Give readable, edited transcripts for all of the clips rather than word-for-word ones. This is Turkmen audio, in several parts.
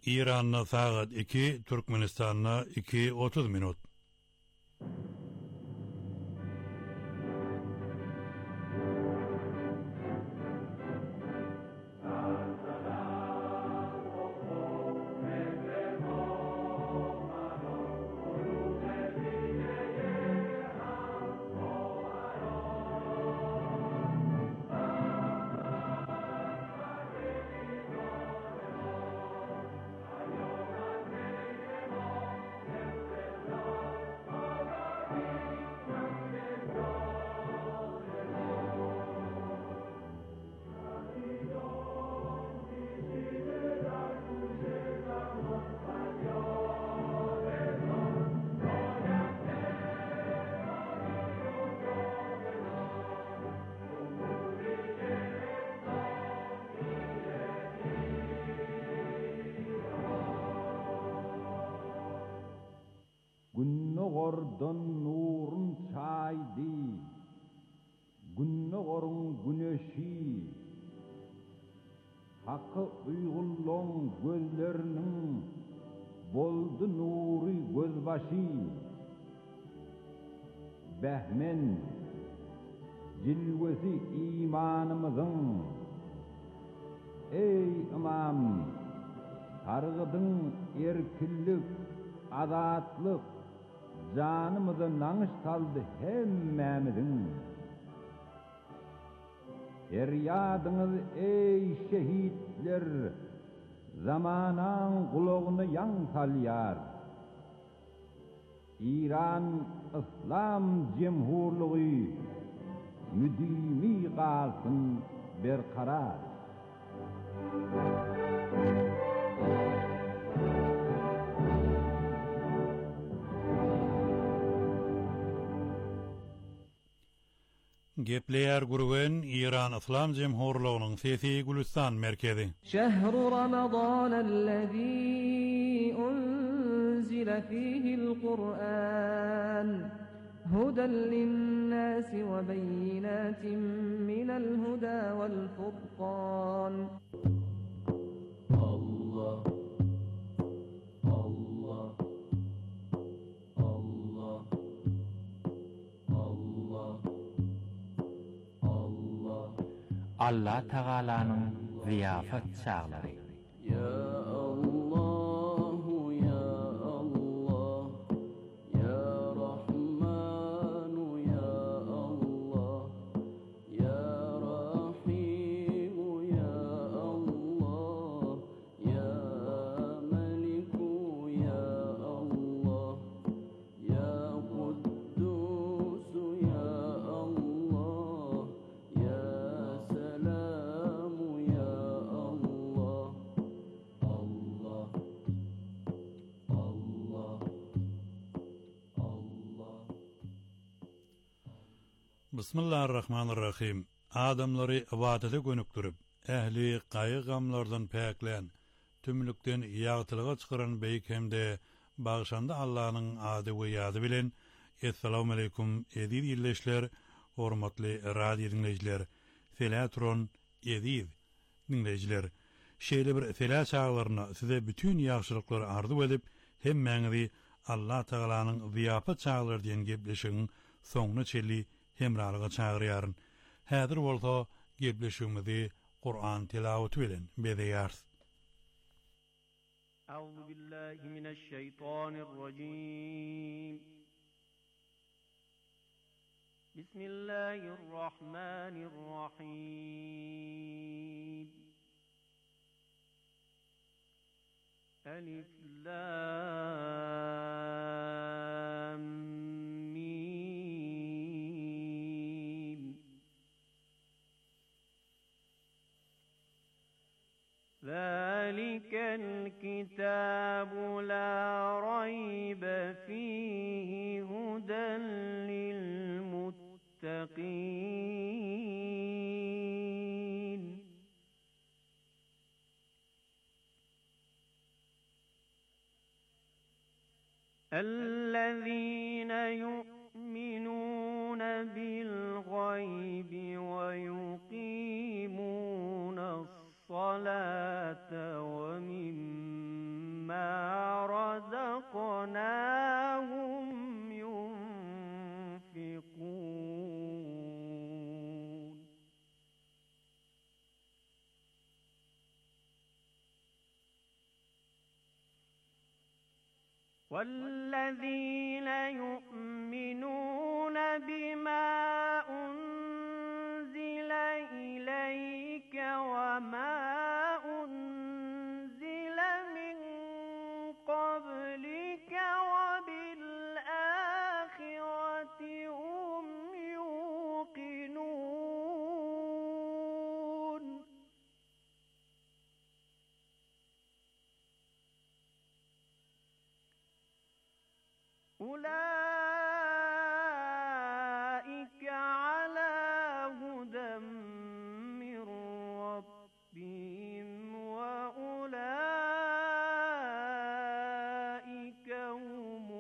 İran'na saat 2, Türkmenistan'na 2:30 minut. Günnogordan nurun çaydı, günnogorun güneşi, hakkı uygulluğun gözlerinin boldu nuri gözbaşı, behmen cilvesi imanımızın, ey imam, targıdın erkillik, azatlık, canımızı nanış saldı hemmemizin. Feryadınız ey şehitler, zamanan kulağını yan salyar. İran İslam Cemhurluğu müdimi kalsın berkarar. Gepleyer gurgen İran İslam Cemhurluğu'nun Sesi Gülistan merkezi. Şehru Ramazanellezî unzile fîhil Kur'an huden linnâsi ve beyinâtin minel hudâ vel furqan. Allah Allah Allah Allah Allah Teala'nın ziyafet çağları. Ya Allahu ya Allah ya Rahmanu ya Allah ya Rahimu ya Allah ya Meliku ya Allah ya Kuddusu ya Allah ya Selamu ya Allah Allah Allah Allah. Bismillahirrahmanirrahim. Adamları ibadete gönüktürüp, ehli qayı gamlardan päklen, tümlükten yağtılığa çıkaran beyik hemde bağışanda Allah'ın adı ve yadı bilen. Esselamu aleykum ediz illeşler, hormatly radio dinleyiciler, selatron ediz dinleyiciler. Şeýle bir sela çağlarına size bütün ýagşylyklary arzu edip, hemmeňizi Allah Teala'nın ziyafet çağları diyen gepleşiň soňuna çelli hemralyga çağırýaryn. Häzir bolsa gepleşigimizi Kur'an tilaweti bilen bedeýäris. Euzu billahi mineşşeytanirracim. Bismillahirrahmanirrahim. Elif Lam Mim. Zalikel kitabu la raybe fihi huden lil muttaqin. الذين يؤمنون بالغيب ويقيمون الصلاة ومما والذين يؤمنون بما أنزل إليك وما أنزل من قبلك وبالآخرة هم يوقنون أولئك على هدى من ربهم وأولئك هم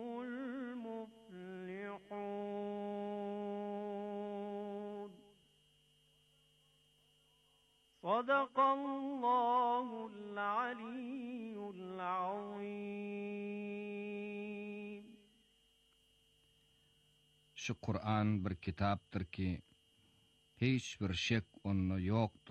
المفلحون صدق الله العلي العظيم. Şu Kur'an bir kitaptır ki hiç bir şek onda yoktur.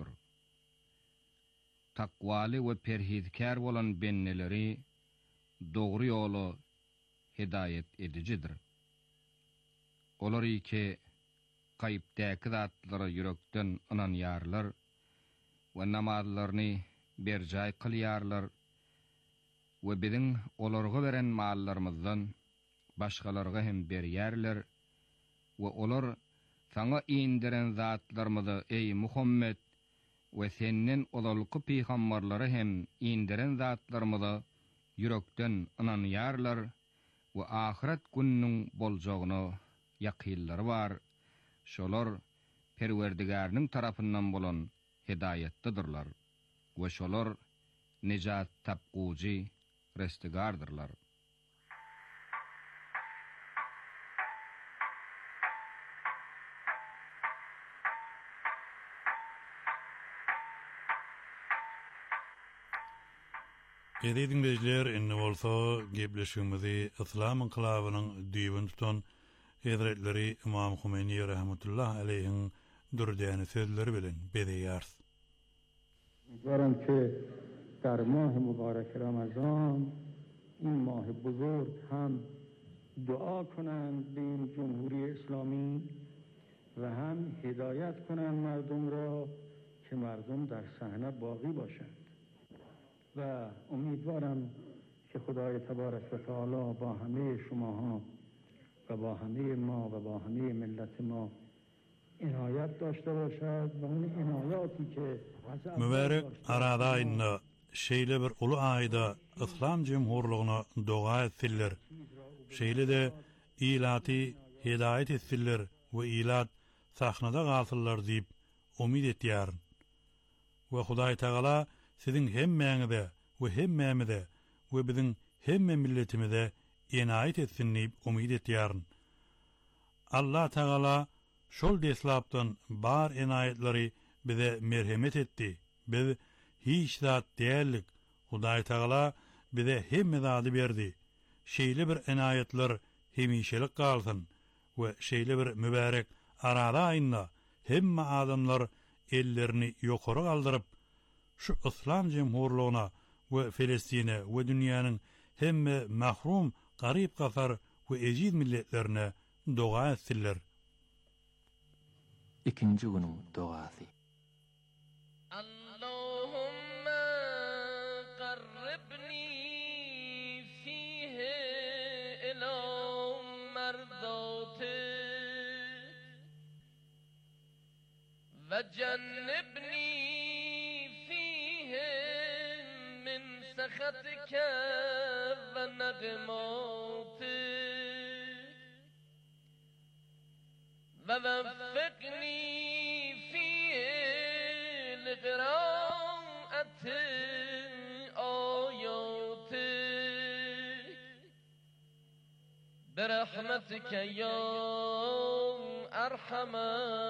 Takvaly we perhizkar bolan benneleri dogry ýolu hidayet edicidir. Olar ki gaýpdäki zatlary yürekden inanýarlar we namazlaryny berjay kılýarlar we biziň olarga beren mallarymyzdan başgalarga hem berýärler we olar saňa indiren zatlarymyzy ey Muhammed we senden olalky peýgamberlary hem indiren zatlarymyzy yürekden inanýarlar we ahiret gününiň boljagyna ýakynlary bar. Şolar Perwerdigarnyň tarapyndan bolan hidayetdedirler we şolar nejat tapguji restigardylar. Edin bezler enne bolsa gepleşigimizi İslam inqilabynyň düýbün tutan Hazretleri İmam Humeyni rahmetullah aleyhin dürdäni sözleri bilen bedeýär. امیدوارم که در ماه مبارک رمضان این ماه بزرگ هم دعا کنند به این جمهوری اسلامی و هم هدایت کنند مردم را که مردم در صحنه باقی باشند و امیدوارم که خدای تبارک و تعالی با همه شماها و با همه ما و با همه ملت ما عنایت داشته باشد و اون عنایاتی که Mübarek arada ayında şeýle bir uly aýda İslam Jemhurlygyna doga etdiler. Şeýle de ilaty hidayet etdiler we ilat sahnada galsylar diýip umid etýär. We Hudaý Taala siziň hemmeňize we hemmemize we biziň hemme milletimize عنایت etsin diýip umid etýär. Allah Taala şol deslapdan bar عنایetleri bize merhemet etdi. Biz hiç zat değerlik. Hudaý Taala bize hemme zady berdi. Şeýle bir عنایetler hemişelik galsyn we şeýle bir mübarek arada aýynda hemme adamlar ellerini ýokary galdyryp şu İslam Jemhurlygyna we Filistine we dünýäniň hemme mahrum garyp gafar we ejid milletlerine doga etdiler. İkinci günün duası. اللهم قربني فيه إلى مرضاتك وجنبني فيه من سخطك ونقماتك ووفقني فيه لقراءة آياتك برحمتك يا أرحم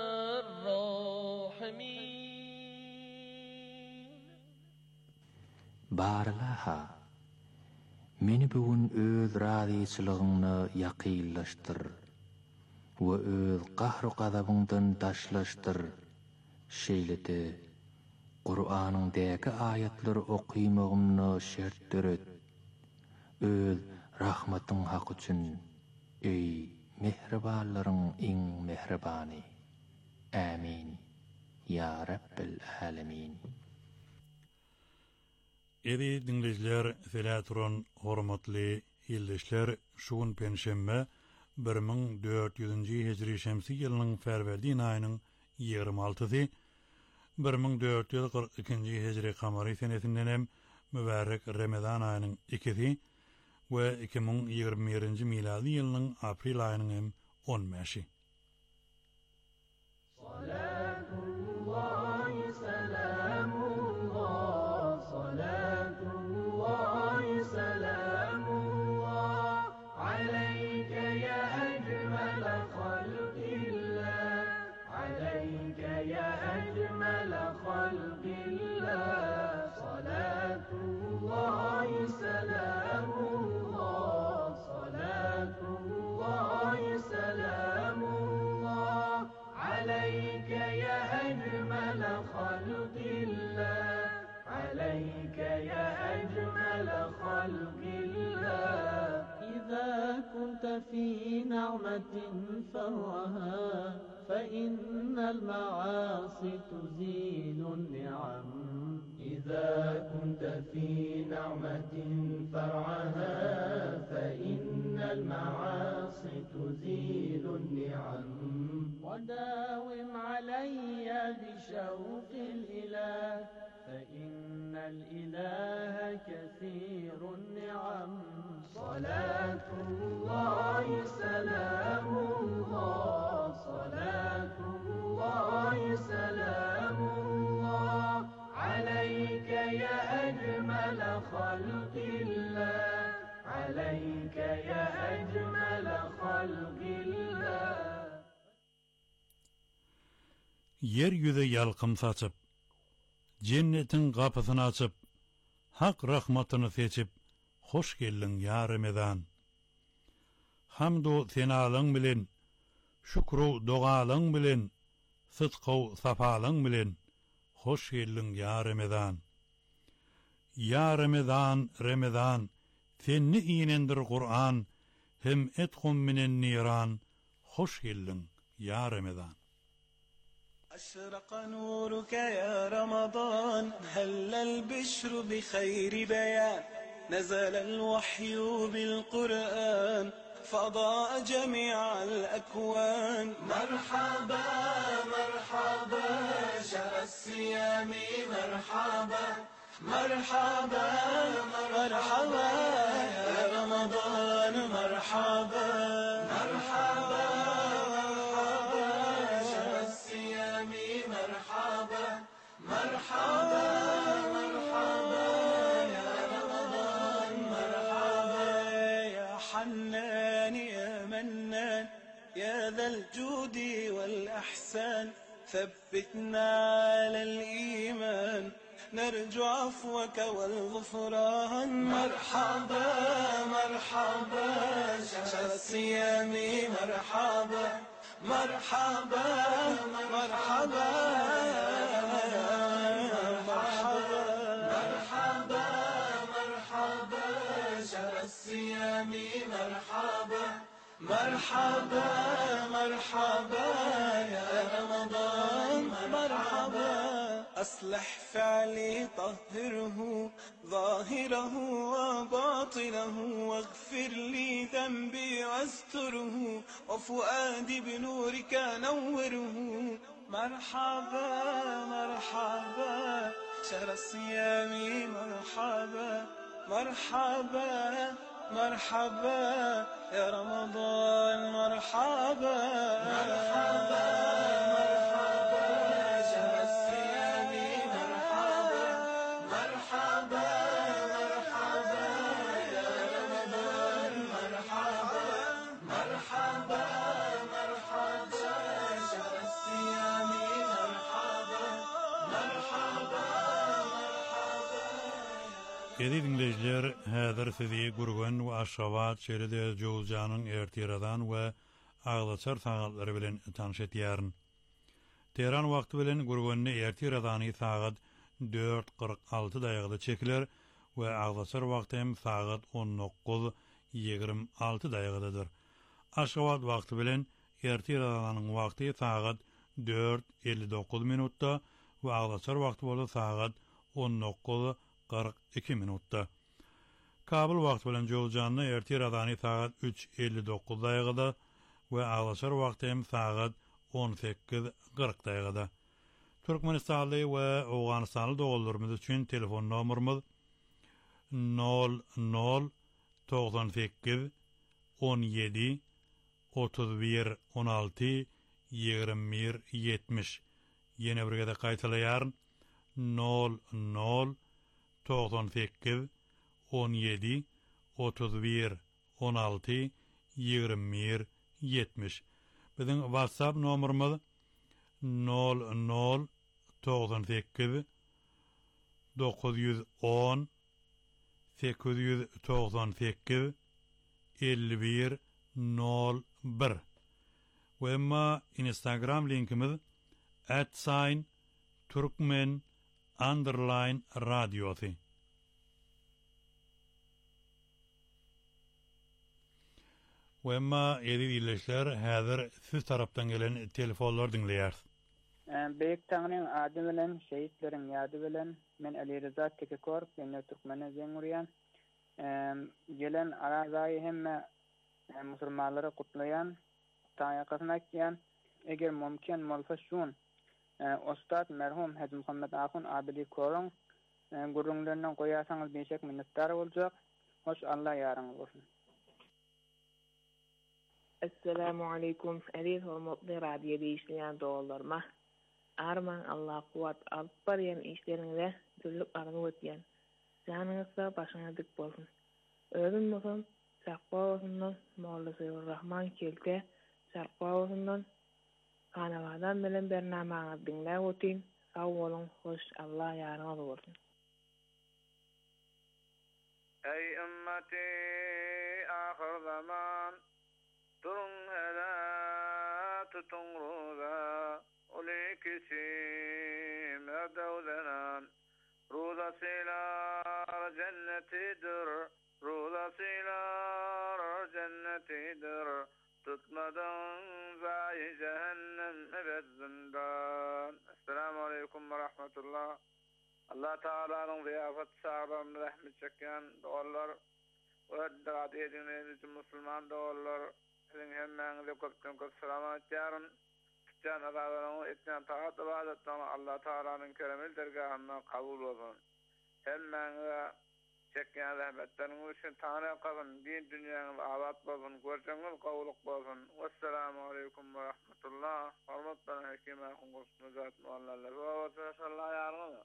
الراحمين. Barlaha meni bugün öz radyçylygyny ýakynlaşdyr we öz gahry gazabyňdan daşlaşdyr. Şeýlede Qur'anyň däki ayetleri okymagymny şert döret. Öz rahmatyň hak üçin ey mehribanlaryň iň mehribany. Amin. Ya Rabbel Alamin. Edi dinleyiciler, Filatron hormatly ildeşler, şugun penşembe 1400-nji hijri şemsi ýylynyň Ferwerdiň aýynyň 26-sy, 1442-nji hijri kamary senesinden hem mübarek Ramazan aýynyň 2-si we 2021-nji miladi ýylynyň aprel aýynyň hem 15-si. في نعمة فرها فإن المعاصي تزيل النعم. إذا كنت في نعمة فرعها فإن المعاصي تزيل النعم. وداوم علي بشوق الإله فإن الإله كثير النعم. صلاة الله سلام الله صلاة الله سلام الله عليك يا أجمل خلق الله عليك يا أجمل خلق الله. Yeryüzü yalkım saçıp, cennetin kapısını açıp, hak rahmatını seçip, hoş geldin ya Ramazan. Hamdu senalyň bilen, şükru dogalyň bilen, sıdqu safalyň bilen, hoş geldin ya Ramazan. Ya Ramazan, Ramazan, senni iýenendir Kur'an, hem etkum minen niran, hoş geldin ya Ramazan. أشرق نورك يا رمضان هل البشر بخير بيان نزل الوحي بالقرآن فضاء جميع الأكوان. مرحبا مرحبا شهر الصيام مرحبا مرحبا مرحبا يا رمضان مرحبا مرحبا مرحبا مرحبا يا رمضان مرحبا يا حنان يا منان يا ذا الجود والأحسان ثبتنا على الإيمان نرجو عفوك والغفران. مرحبا مرحبا شهر الصيام مرحبا مرحبا مرحبا مرحبا مرحبا مرحبا شهر الصيام مرحبا مرحبا مرحبا يا رمضان مرحبا. أصلح فعلي طهره ظاهره وباطنه واغفر لي ذنبي واستره وفؤادي بنورك نوره. مرحبا مرحبا شهر الصيام مرحبا مرحبا مرحبا يا رمضان مرحبا مرحبا مرحبا شهر الصيام مرحبا مرحبا مرحبا يا رمضان مرحبا مرحبا مرحبا شهر الصيام مرحبا مرحبا Edi dinleyiciler, häzir sizi Gurgun we Aşgabat şeride Jowzanyň ertiradan we Aglaçar sagatlary bilen tanyş etýärin. Teheran wagty bilen Gurgunny ertiradan sagat 4:46 daýgada çekiler we Aglaçar wagty hem sagat 19:20 26 daýygadyr. Aşgabat wagty bilen erti ýatlanyň wagty saat 4:59 minutda we agdaçar wagty bolan saat 19:42 minutda. Kabul wagty bilen Jowjanyny erti ýatlany saat 3:59 daýygada we agdaçar wagty hem saat 18:40 daýygada. Türkmenistanly we Awganystanly dogallarymyz üçin telefon nomerimiz 00 98 17 31 16 21 70. Yine bir gede qaytalayarın 00 98 17 31 16 21 70. Bizim WhatsApp nomerimiz 00 98 910 898 51 01. Ve emma Instagram linkimiz @Turkmen_radyosi. Ve emma edilişler hazır siz taraftan gelen telefonlar dinleyer. Beyik Tanrı'nın adı bilen, şehitlerin yadı bilen, men Ali Rıza Tekekor, ben Türkmen'e zenguriyan, gelen arazayı hemme musulmanları kutlayan, tayakasına ekleyen, eğer mümkün olsa şun, Ustad merhum Hacı Muhammed Akun Abili Korun, gurrunlarından koyarsanız beşek minnettar olacak, hoş Allah yarın olsun. Assalamu alaikum, aziz hormatly radio dinleyen dolarlarıma. Arman Allah kuvat alıp barayan işlerinize düllük arını ötyen. Canınızda başına dik bolsun. Özün olsun, Sarpa olsundan, Mevla Rahman kelte, Sarpa olsundan, kanavadan bilen bernamağını dinle otin, sağ olun, hoş Allah yarına olsun. Ey ümmeti ahir zaman, durun hele tutun ruza, uli kisim erdevzenan, ruza silar cennetidir, ruza silar cennetidir, tutmadan zayi cehennem ebed zindan. Esselamu aleyküm ve rahmetullah. Allah Teala'nın ziyafet sahabamı rahmet çeken doğrular ve dağıt edinleyen için Müslüman doğrular sizin hemmenize köpten köp selamat yarın tutacağın adalarını etken taat ibadetlerini Allah Teala'nın keremel dergahına kabul olsun. Hemmenize çeken rahmetleriniz için Tanrı kazın, din dünyanın avat olsun, göreceğiniz kavuluk olsun. Vesselamu aleyküm ve rahmetullah. Hormatlarına hekime kungursunu zatın Allah'la ve sallallahu yarını.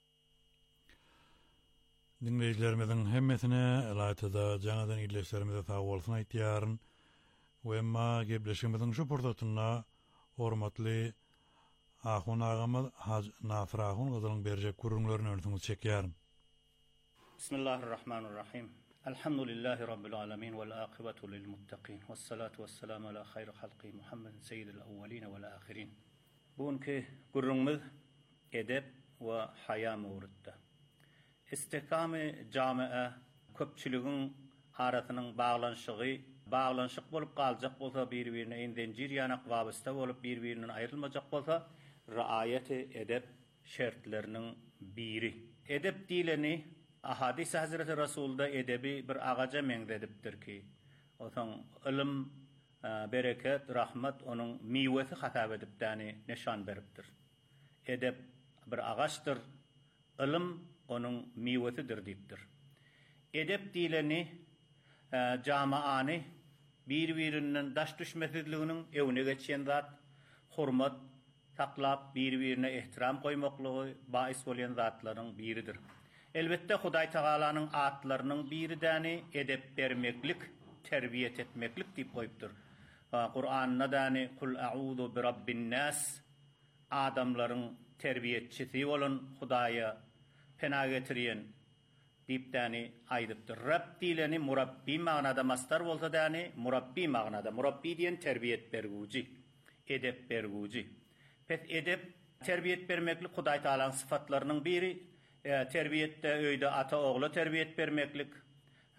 Dinleyicilerimizin hemmesine elaytada janadan illeşlerimize sağ olsun aytýaryn. We emma gebleşimizin şu purdatynda hormatly Ahun ağamız Haj Nafir Ahun gazynyň berjek gurrunlaryny öňüňiz çekýäryn. Bismillahirrahmanirrahim. Elhamdülillahi rabbil alamin vel akibetu lil muttaqin. Vessalatu vesselamu ala hayri halqi Muhammed seyyidil awwalin vel ahirin. Bugünkü gurrunumuz edep ve haya mawrudda. İstikame jamia köpçüligin arasynyň bağlanşyk bolup galjak bolsa bir-birine endenjir ýanak wabasta bolup bir-birinden aýrylmajak bolsa riayet edep şertleriniň biri. Edep dileni Ahadis Hazreti Rasulda edebi bir agaja meňzedipdir ki, otaň ilim, bereket, rahmat onuň miwesi hatap edipdäni nişan beripdir. Edep bir agaçdyr, ilim onuň miwesidir diýipdir. Edep dileni jamaany bir-birinden daş düşmesizliginiň ewne geçen zat, hormat taklap bir-birine ihtiram goýmaklygy baýys bolan zatlaryň biridir. Elbette Hudaý Taalanyň atlarynyň biridäni edep bermeklik, terbiýet etmeklik diýip goýupdyr. Kur'anyna däni kul a'udhu bi rabbin nas, adamlaryň terbiýetçisi bolan Hudaýa pena getirýän diýip däni aýdypdyr. Rabb dileni murabbi magnada mastar bolsa däni murabbi magnada. Murabbi diýen terbiýet bergüji, edep bergüji. Pes edep terbiýet bermeklik Hudaý Taalanyň syfatlarynyň biri. Terbiýetde öýde ata ogla terbiýet bermeklik,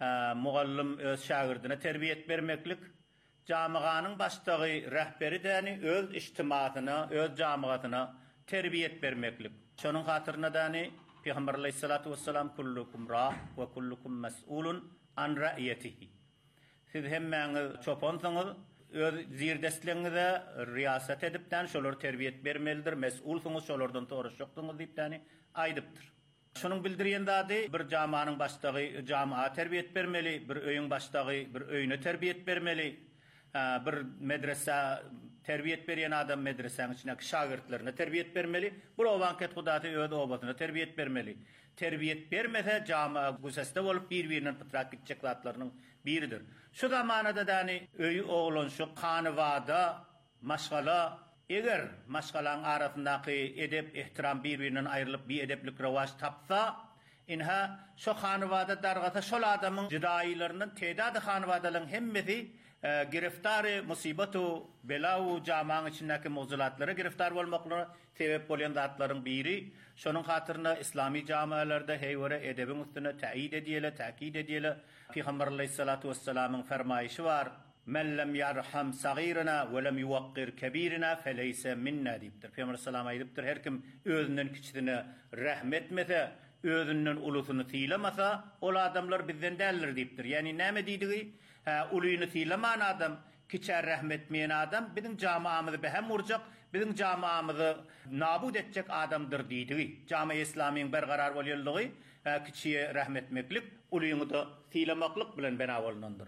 mugallim öz şagirdine terbiyet bermeklik, jamyanyň başdagy rahberi däni öz ijtimatyna, öz jamagyna terbiyet bermeklik. Şonuň hatyryna däni Peygamber aleyhissalatu vesselam kullukum ra ve kullukum mes'ulun an ra'iyetihi. Siz hemmäňiz çopansyňyz, öz zirdestliňizde riýasat edipden şolar terbiyet bermelidir, mes'ulsyňyz şolardan toruşykdyňyz diýipdäni aýdypdyr. Şonuň bildirýän zady bir jamanyň başdagy jamaa terbiyet bermeli, bir öýüň başdagy bir öýüne terbiyet bermeli, bir medrese terbiyet berýän adam medreseň içindäki şagirdlerine terbiyet bermeli. Bu wakat Hudaty öz obatyna terbiyet bermeli. Terbiyet bermese jamaa güzeste bolup bir-biriniň pytrak gitjek zatlarynyň biridir. Şu zamanada däni öýü oglan şu kanywada maşgala eger maşgalaň arasyndaky edep ihtiram bir-birinden aýrylyp bir edeplik rewaj tapsa, inha şu kanywada dargata şol adamyň jidaýlarynyň teýdady kanywadalyň hemmesi giriftar musibatu belawu jamaň içindäki mowzulatlary giriftar bolmaklaryna sebep bolan zatlaryň biri. Şonuň hatyryna islami jamalarda heýwere edebiň üstüne taýid edýäler, täkid edýäler. Peygamber aleyhissalatu vesselamyň fermaýyşy bar: "Men lem yarham sagirina we lem yuwaqqir kebirina feleyse minna" diýipdir. Peygamber salam aýdypdyr, her kim özünden kiçidine rahmet etmese, özünden ulusyny tiýlemese, ol adamlar bizden däldir diýipdir. Ýani näme diýdigi? Ulusyny tiýlemen adam, kiçe rahmet etmeýän adam biziň jamaamyzy behem urjak, biziň jamaamyzy nabud etjek adamdyr diýdigi. Jama islamiň bergarar bolýanlygy kiçiye rahmet etmeklik, ulusyny da tiýlemeklik bilen bena bolanandyr.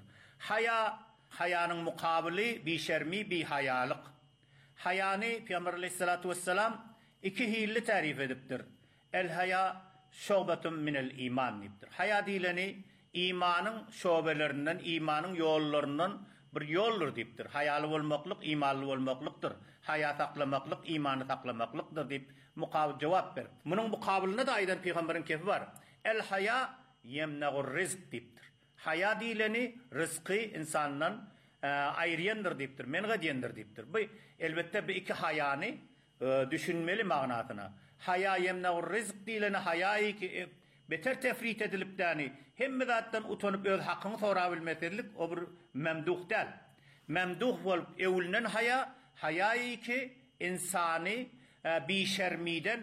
Hayanyň mukabili bişermi bi hayalyk. Hayany Peygamber aleyhissalatu vesselam iki hilli tarif edipdir. El haya şobatun minel iman diýipdir. Haya diýleni imanyň şobalarinden, imanyň ýollarynyň bir ýoldur diýipdir. Hayaly bolmaklyk imanly bolmaklykdyr. Haya saklamaklyk imany saklamaklyktır diýip mukabil jogap ber. Munyň mukabiline de aýdan peýgamberiň kepi bar. El haya yemnagur rizq diýipdir. Haya diýleni rızky insandan aýrýandyr diýipdir, menga diýendir diýipdir. Bu elbetde bu iki hayany düşünmeli magnatyna. Haya yemnagur rizq diýleni hayaý ki beter tefrit edilip däni hemme zatdan utanyp öz hakyny sora bilmeselik o bir memduh däl. Memduh bolup ewlünen hayaý ki insany bişermiden,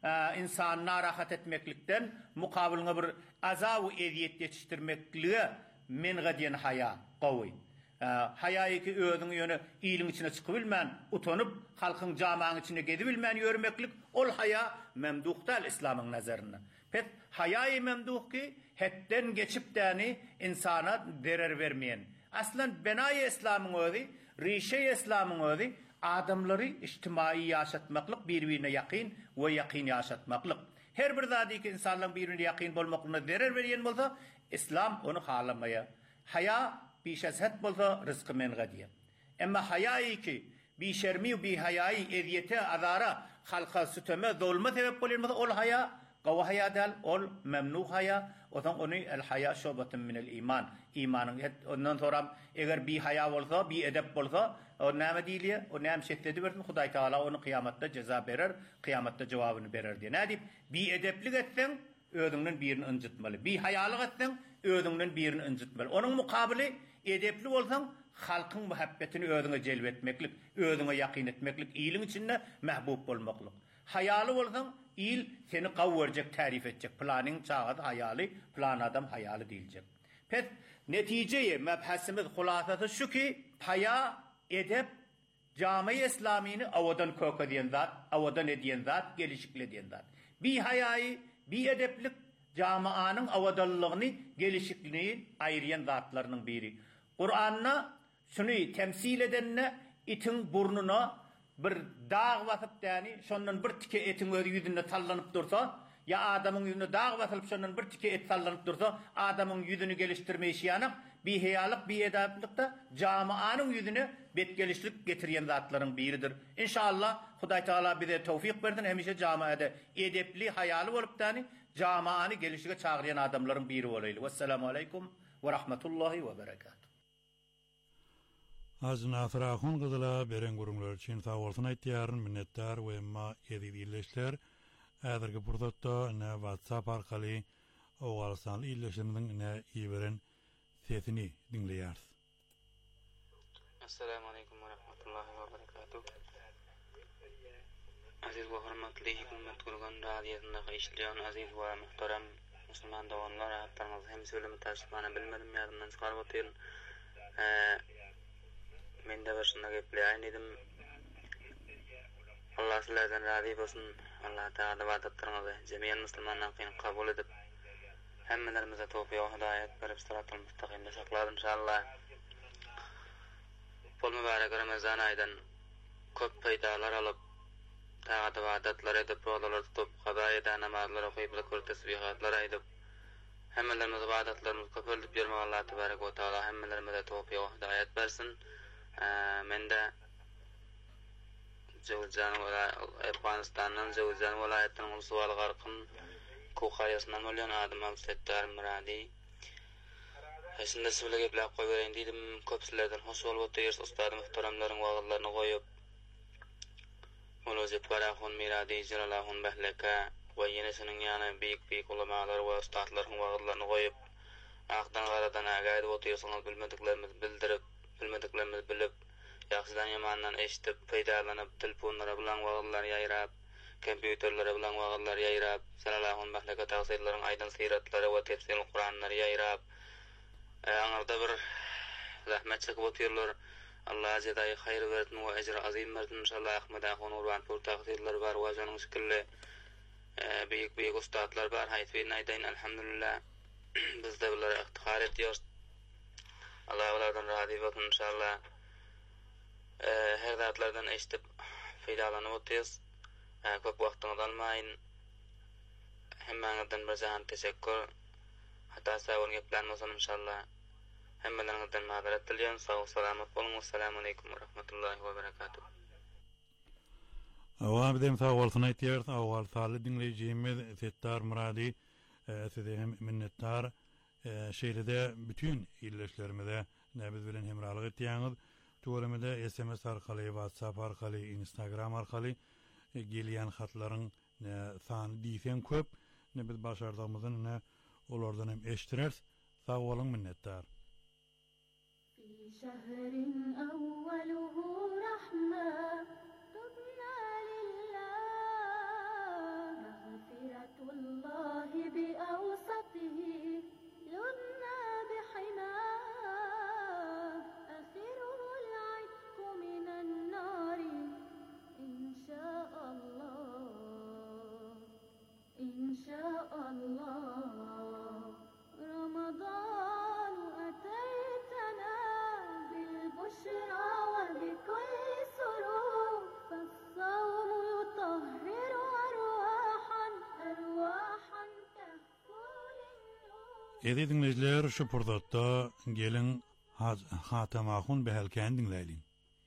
insan narahat etmeklikden mukabilne bir azaw eziyet yetiştirmekliği menga diýen haya gowy. Hayaý ki özüň ýöne iýliň içine çykyp bilmän, utanyp halkyň jamaanyň içine gedip bilmän ýörmeklik, ol haya memduh däl İslamyň nazarynda. Pet hayaý memduh ki hetten geçip däni insana derer bermeýän. Aslan benaý İslamyň özi, rişe İslamyň özi adamlary ijtimai ýaşatmaklyk, bir-birine ýakyn we ýakyn ýaşatmaklyk. Her bir zady ki insanlaryň bir-birine ýakyn bolmakyna derer berýän bolsa, İslam onu halamaýar. Haya bişazhat bolsa rızky menga diýer. Emma hayaý ki bişermi bi hayaý eziyete azara halka süteme zulme sebep bolýar, ol haya gawa haya dal, ol memnuh haya, odan onu el haya şobatun minel iman. İmanyň ondan sonra eger bi haya bolsa, bi edep bolsa, o näme diýilýär? O näme şeklede berdi? Hudaý Taala onu kıyamatda ceza berer, kıyamatda jogabyny berer diýär. Nädip? Bi edeplik etsen özüňden birini incitmeli. Bi hayalyk etsen özüňden birini incitmeli. Onuň mukabili edepli bolsaň halkyň muhabbetini özüňe jelbetmeklik, özüňe ýakyn etmeklik, iýliň içinde mahbub bolmaklyk. Hayaly bolsaň il seni gawwerjek, tarif etjek. Planyň çağda hayaly, plan adam hayaly diýiljek. Pet netijeyi mebhasimiz hulasasy şu ki haya edep jami-i İslamiýny awadan köke diýen zat, awadan edýän zat, gelişikli edýän zat. Bi hayaý, bi edeplik jamaanyň awadallygyny, gelişikliğini aýryan zatlarynyň biri. Kur'anna şunu temsil edenne itin burnuna bir dağ basyp däni, şondan bir tike etin öýü ýüzüne tallanyp dursa, ya adamyň ýüzüne dağ basyp şondan bir tike et tallanyp dursa, adamyň ýüzüni gelişdirmeýi ýanyk bi hayalyk, bi edeplikde jamaanyň ýüzüne bet gelişlik getirýän zatlaryň biridir. İnşallah Hudaý Taala bize tawfik berdin, hemişe jamaada edepli, hayaly bolup däni jamaany gelişige çagyrýan adamlaryň biri bolaýly. Wassalamu aleykum we rahmetullahi we berekatuh. Azna Farahun gyzyla beren gurumlar üçin sag bolsun aýtýaryn minnetdar we emma ýedi-ýetler. Äzirki pursatda ne WhatsApp arkaly ogalsan ýyleşiniň ne ýeberen sesini dinleýärs. Assalamu alaikum wa rahmatullahi wa barakatuh. Aziz ve hürmetli hikmet kurgan radiyasında işleyen aziz ve muhterem Müslüman doğanlar, hepiniz hem söylemi tartışmanı bilmedim yadımdan çıkarıp oturuyorum. Men de başında gepleýän edim. Allah sizlerden razı olsun. Allah Teala ibadatlarınızı cemiyen Müslümanlar için kabul edip hemmelerimize tawfiq ve hidayet berip sıratal müstakimde saklar inşallah. Bu mübarek Ramazan ayından köp faydalar alıp taat ibadatlar edip rozalar tutup qada namazlar okuyup zikr tesbihatlar edip hemmelerimiz ibadatlarımızı kabul edip ýermek Allah tebarek ve taala hemmelerimize tawfiq ve hidayet bersin. Men de Jowzan we Afganistandan Jowzan welaýatynyň Suwal garkyn Kuhaýasyndan bolýan Adamam Settar Muradi. Aslında söyle gepler koybereyim dedim. Köpsülerden hoş bolup otyrs ustady muhteremleriň wagtlaryny goýup Moloje Parahun Miradi Jalalahun Bahlaka we ýenesiniň ýany beýik ulamalar we ustadlaryň wagtlaryny goýup agdan garadan agaýdyp otyrsaňyz bilmediklerimiz bilip ýaxşydan ýamandan eşitip peýdalanyp telefonlara bilen wagtlar ýaýrap kompýuterlere bilen wagtlar ýaýrap Jalalahun Bahlaka tawsirlaryň aýdan siratlary we tefsir Qur'anlary ýaýrap aňarda bir rahmet çykyp otyrlar. Allah jazaý hayr bersin we ejri azim bersin inşallah. Ahmada honurwan pur taqdirler bar we janyň şekilli beýik ustadlar bar. Haýsy näýden elhamdülillah biz de bulara ihtihar etýärys. Allah onlardan razı bolsun inşallah. Her zatlardan eşitip faydalanyp otyrys. Köp wagtyňyzy almaýyn. Hemmeňizden bir jahan teşekkür. Hatta sawun geplenmesin inşallah. Hemmelerinizden mazeret dilýän. Sag salamat bolun. Assalamu aleykum we rahmatullahi we barakatuh. Awabden sawalsyny aýtýar. Awal saly dinleýijimiz Settar Muradi size hem minnettar. Şeýlede bütün illeşlerimize näbiz bilen hemralyk etýäňiz. Töwelemede SMS arkaly, WhatsApp arkaly, Instagram arkaly gelýän hatlaryň sany diýsen köp. Näbiz başardığymyzyň olardan hem eşdirers. Sag bolun minnettar. شهر أوله رحمة تبنى لله مغفرة الله بأوسطه لبنى بحماه آخره العتق من النار إن شاء الله إن شاء الله رمضان أتيتنا بالبشرى وبكل سرور فالصوم يطهر أرواحا تهفو للنور. Edi dinleyijiler şu purdatda gelin hatamahun behelken dinleýin.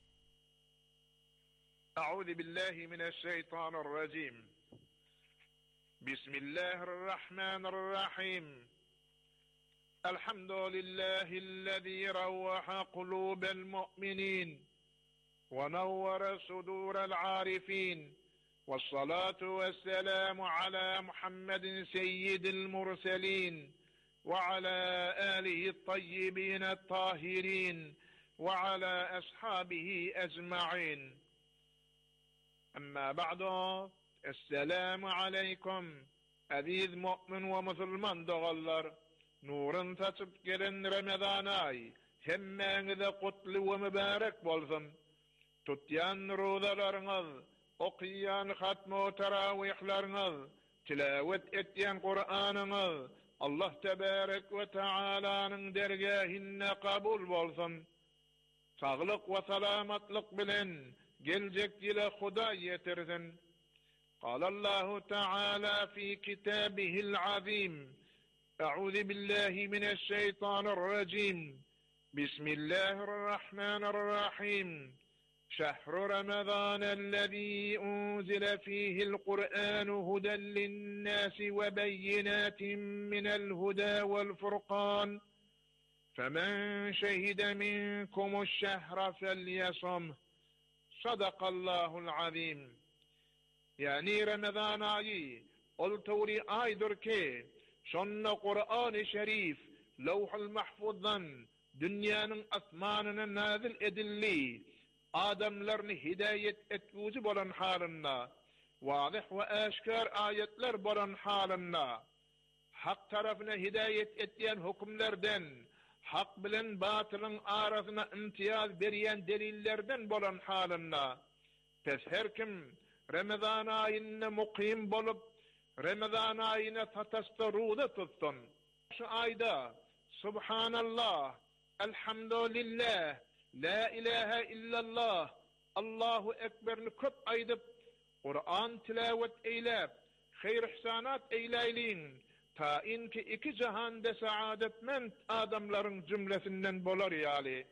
أعوذ بالله من الشيطان الرجيم. بسم الله الرحمن الرحيم. الحمد لله الذي روح قلوب المؤمنين ونور صدور العارفين والصلاة والسلام على محمد سيد المرسلين وعلى آله الطيبين الطاهرين وعلى أصحابه أجمعين. أما بعد السلام عليكم aziz mu'min we musulman dogallar. Nurun saçıp gelen Ramazan ay hemmeňize kutly we mübarek bolsun. Tutyan rozalarynız, okuyan hatmy tarawihlaryňyz, tilawet etýän Qur'anyňyz Allah tebarek we taalanyň dergähinde kabul bolsun. Saglyk we salamatlyk bilen geljek ýyla Huda ýetirsin. قال الله تعالى في كتابه العظيم أعوذ بالله من الشيطان الرجيم بسم الله الرحمن الرحيم شهر رمضان الذي أنزل فيه القرآن هدى للناس وبينات من الهدى والفرقان فمن شهد منكم الشهر فليصمه صدق الله العظيم. Yani Ramazan ayı ol tawri aydır ki şonna Kur'an-ı Şerif Lawhul Mahfuzdan dünyanın asmanına nazil edilli adamlarını hidayet etgücü bolan halında vazih ve aşkar ayetler bolan halında hak tarafına hidayet etdiyen hükümlerden hak bilen batılın arasına imtiyaz beriyen delillerden bolan halında pes her kim Ramazan ayına muqim bolup Ramazan ayına tatasta ruda tutsun. Şu ayda Subhanallah, Elhamdülillah, La ilahe illallah, Allahu Ekber'ni köp aydıp, Kur'an tilavet eylep, hayır ihsanat eyleylin, ta inki iki cihanda saadetmend adamların cümlesinden bolar yali.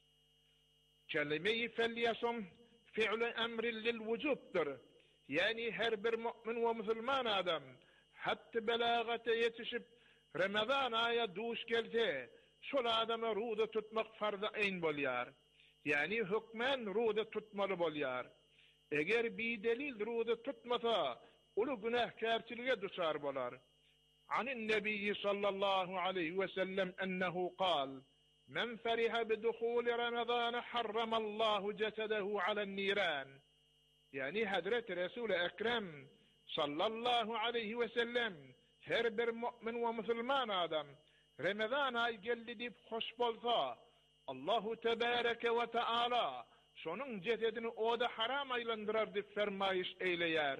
Kelime-i felyasum fi'l emri lil vücubdur. Yani her bir mümin ve Müslüman adam hatta belagata yetişip Ramazan aya duş gelse şol adama ruda tutmak farz-ı ayn bolyar. Yani hükmen ruda tutmalı bolyar. Eger bir delil ruda tutmasa ulu günahkarçılığa düşar bolar. Anin Nebi sallallahu aleyhi ve sellem ennehu kal: "Men feriha bidukhul Ramazan harramallahu cesedehu alen niran." Yani Hazreti Resul-i Ekrem sallallahu aleyhi ve sellem her bir mümin ve Müslüman adam Ramazan ay geldi deyip hoş bolsa Allahu Tebareke ve Teala şonun cesedini oda haram aylandırar deyip fermayiş eyleyer.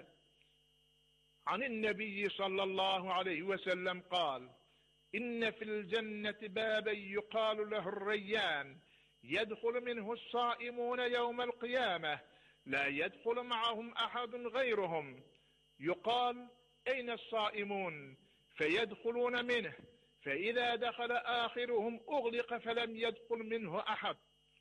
Anin Nebi sallallahu aleyhi ve sellem kal: "İnne fil cenneti bâben yuqalu lehu'r-reyyan yedhulu minhu's-sâimûne yevmel kıyâmeh la yedhulu ma'ahum ahadun gayruhum yuqal eyne s-sâimûn feyedhulûne minh فإذا دخل آخرهم أغلق فلم يدخل منه أحد."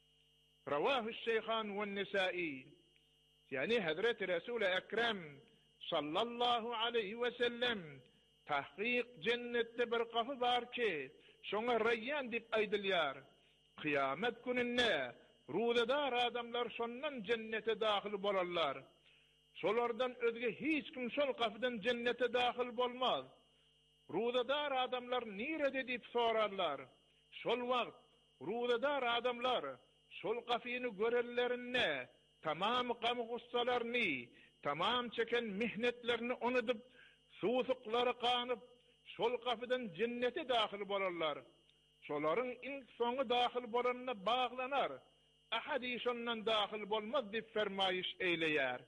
رواه الشيخان والنسائي. Yani Hazreti Resul-i Ekrem sallallahu aleyhi ve sellem tahqiq cennette bir kapı var ki şoňa Rayyan dip aýdylýar. Kıyamet gününde ruhadar adamlar şondan cennete dahil bolarlar. Şolardan özge hiç kim şol kapıdan cennete dahil bolmaz. Ruhadar adamlar nirede dip sorarlar. Şol wagt ruhadar adamlar şol kapyny görellerine tamam gamgussalarny, tamam çeken mihnetlerini unutup, suusuklary kanyp, şol kapydan cennete dahil bolarlar. Şolaryň ilk soňy dahil bolanyna baglanar. Ahadi şondan dahil bolmaz dip fermayiş eyleýär.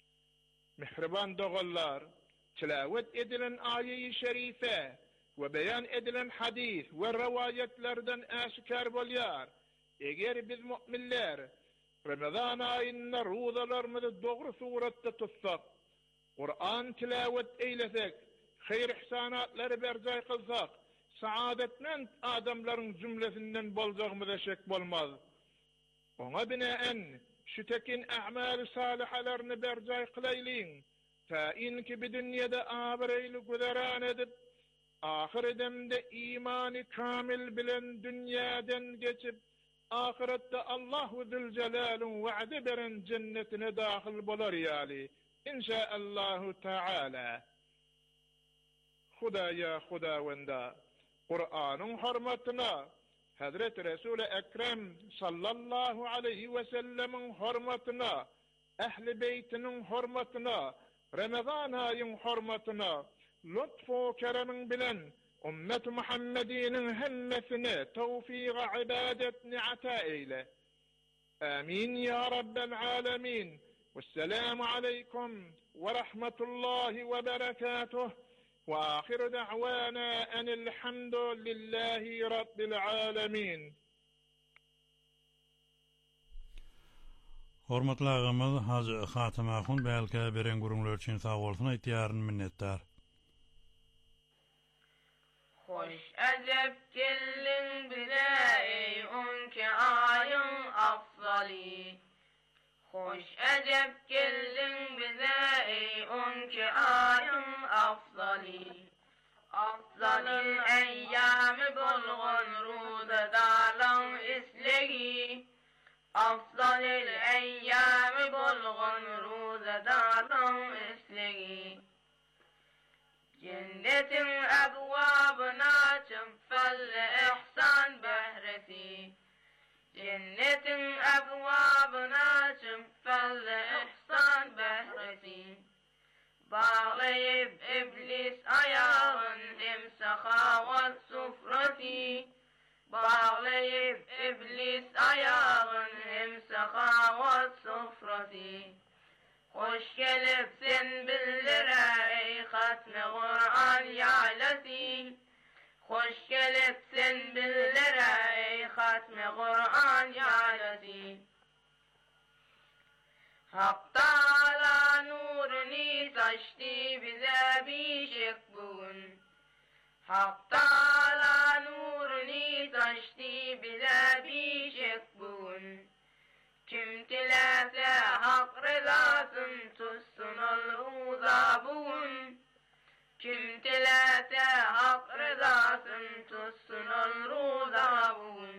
Mihriban dogallar, tilavet edilen aye-i şerife ve beyan edilen hadis ve rivayetlerden aşikar bolýar. Eger biz müminler Ramazan ayında ruzalarymyzy dogry suratda tutsak, Kur'an tilavet eylesek, hayır ihsanatlary berjay kılsak, saadetmend adamlaryň cümlesinden boljagymyza şek bolmaz. Oňa binaen şu tekin a'mal-ı salihalaryny berjay kılaýlyň. Ta inki bir dünyada abireýli güzeran edip, ahir edemde imani kamil bilen dünyadan geçip, ahirette Allahu Zülcelal'ın vaadi beren cennetine dahil bolar yali. İnşaallahu Teala. Hudaya hudawenda Kur'an'ın hurmatına Hazreti Resul-i Ekrem sallallahu aleyhi ve sellemin hurmatına, ehli beytinin hurmatına, Ramazan ayın hurmatına, lütfu keremin bilen ümmet-i Muhammedinin hemmesine tevfik-i ibadetini ata eyle. Amin ya Rabbel alemin. Vesselamu aleykum ve rahmetullahi ve berekatuh. Ve ahir da'vana enilhamdülillahi rabbil alemin. Hormatly agamy Hazy Hatymaxun belki beren gurullar üçin sag bolsun aýtýaryn minnetdar. Hoş acep gelin bize ey onki ayın afzali. Hoş acep gelin bize ey onki ayın afzali. Afzalil eyyami bolğun rudadan islegi. Afzalil eyyami bolğun rudadan islegi. Cennetin ebwabına açıp fel cennetin ebvabını açıp fazla ihsan behresi. Bağlayıp iblis ayağın hem sahavat sufrati. Bağlayıp iblis ayağın hem sahavat sufrati. Hoş gelip sen billere ey hatmi Kur'an ya'lesi. Hoş gelip sen billere ey hatmi Kur'an ya'lesi. Hak Teala nurunu saçtı bize bir şek bugün. Hak Teala nurunu saçtı bize bir şek bugün. Kim dilese hak rızasın tutsun ol ruza bugün. Kim dilese hak rızasın tutsun ol ruza bugün.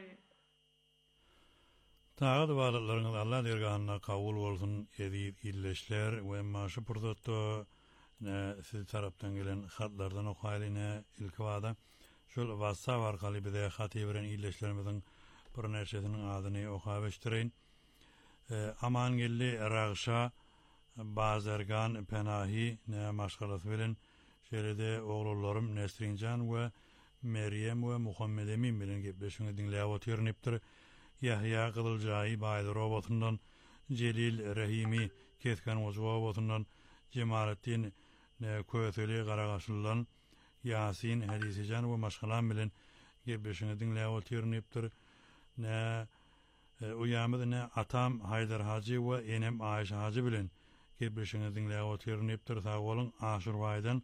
Tağı dualarınız Allah dergahına kabul olsun edip illeşler ve maaşı pırdatı siz taraftan gelen hatlardan okuyalına ilkivada şöyle WhatsApp arkalı bir de hatı veren illeşlerimizin bir neşesinin adını okuyabilirim. Aman gelli Rağşa Bazergan Penahi ne maşgalat veren şeride oğullarım Nesrincan ve Meryem ve Muhammed Emin bilen gepleşini dinleyip yerniptir. Yahya Kılılcayı Baylı robotundan Celil Rahimi Ketkan Ozu robotundan Cemalettin Köteli Karagaşlı'dan Yasin Hadisican ve maşgalan bilen gepleşini dinleyip yerniptir. Uyamıdı ne atam Haydar Hacı ve enem Ayşe Hacı bilen gepleşini dinleyip yerniptir. Sağ olun Aşurvay'dan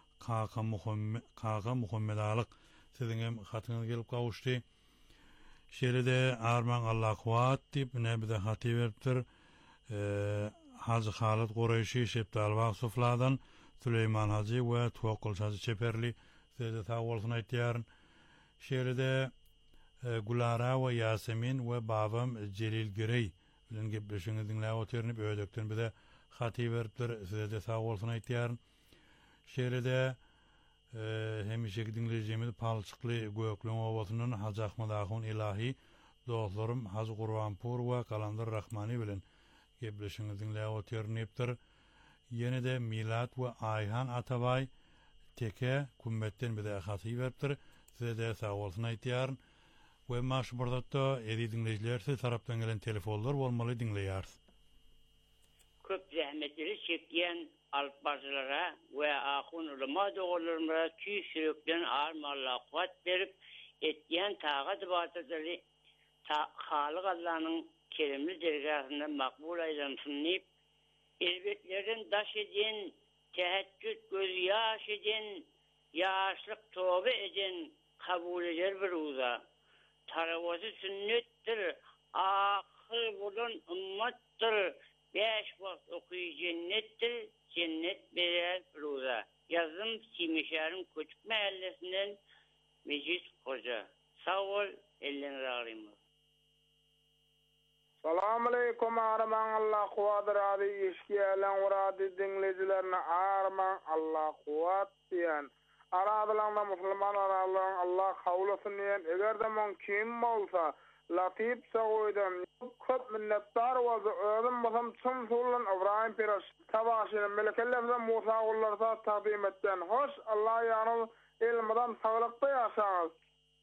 Kaka Muhammed Alık sizin hem hatınız gelip kavuştu. Şeride Arman Allah kuat deyip ne bir de hatı veriptir. Hacı Halit Qureyşi Şeptal Vaksuflardan Süleyman Hacı ve Tuvakkul Hacı Çeperli size sağ olsun ihtiyarın. Şeride Gulara ve Yasemin ve babam Celil Girey bilen gepleşini dinleyip oturup ödöktün bir de hatı veriptir size de sağ olsun ihtiyarın. Şeride hemişeki dinleyeceğimiz Palçıklı Göklüğün Ovatı'nın Hacı Ahmet Ahun ilahi dostlarım Hacı Kurvanpur ve Kalandır Rahmani bilen gepleşini dinleyip oturup yine de Milat ve Ayhan Atabay teke kummetten bir de hatı veriptir size de sağ olsun ihtiyarın. Ve maaşı burada da edi dinleyicilerse taraftan gelen telefonlar olmalı dinleyeriz. Köp zahmetleri çektiyen alpbacılara ve ahun ulama doğrularına tüy sürükten armalla kuvat verip ettiyen tağat batıları Halık Allah'ın kerimli dergahında makbul aylansın deyip elbetlerin daş edin, teheccüd gözü yaş edin, yaşlık tövbe edin, kabul eder bir uza. Taravası sünnettir, ahir bulun ümmettir, 5 vakit okuyu cennettir, cennet verer ruza. Yazım Simişar'ın Küçük Mahallesi'nden Meclis Hoca. Sağ ol, ellerine ağrıyım. Selamun Aleyküm Arman Allah kuvadır adı işkiyelen uradı dinleyicilerine Arman Allah kuvat diyen aradılarında Müslüman aradılarında Allah kavlasın diyen eğer de mümkün olsa Latif Sağoy'dan köp minnettar vazı ödüm basam tüm sulun İbrahim Piraş tabaşının melekellefden Musa kullarsa takdim etten hoş Allah yanı ilmiden sağlıkta yaşanız.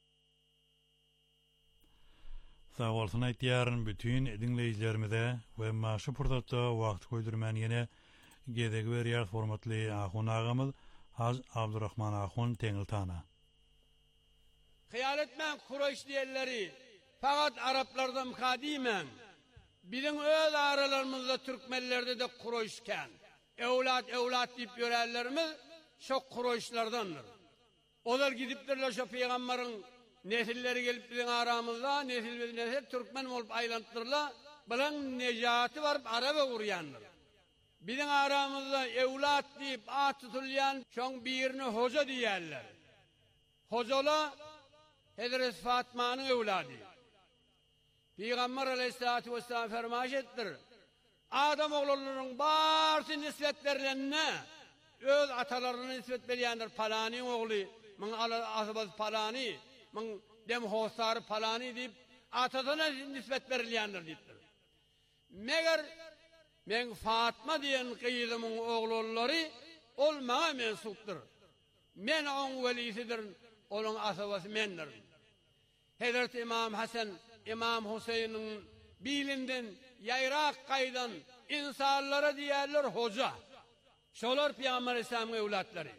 Sağ olsun ihtiyarın bütün dinleyicilerimize ve maaşı pırtatta vakit koydurman yine gedek veriyar formatlı ahun ağamız Haz Abdurrahman Ahun Tengiltana. Hayal etmen Kureyş diyenleri fakat Araplardan kadimen bizim öz aralarımızda Türkmenlerde de Kureyşken evlat deyip görerlerimiz çok Kureyşlardandır. Onlar gidiplerle şu peygamberin nesilleri gelip bizim aramızda nesil Türkmen olup aylanttırla bilen necati varıp Arap'a uğrayandır. Bizim aramızda evlat deyip at tutulayan çok birini hoca diyerler. Hocalı Hazreti Fatma'nın evladı. Peygamber Aleyhisselatü Vesselam fermaş ettir. Adam oğullarının barsı nispetlerine öz atalarına nispet veriyendir. Palani oğlu, min asabaz palani, min dem hostar palani deyip atadana nispet verilýändir diýipdir. Meger men Fatma diýen kıyydymyň oglary ol maňa mensupdyr. Men oň welisidir, olaň asabasy mendir. Hazrat İmam Hasan, İmam Hüseyin'in bilinden ýaýrak gaýdan insanlara diýerler hoja. Şolar Peygamber Aleyhisselam'ın evlatlary.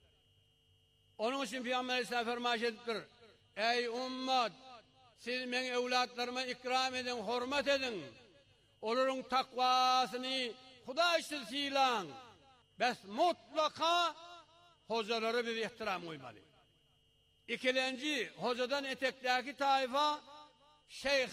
Onun için Peygamber Aleyhisselam fermaş edipdir. Ey ummat, siz men evlatlaryma ikram edin, hormat edin. Olaryň takwasyny Huda üçin siýlan. Bes mutlaka hojalary bir ihtiram goýmaly. İkilenci, hocadan etekdäki taýfa şeyh.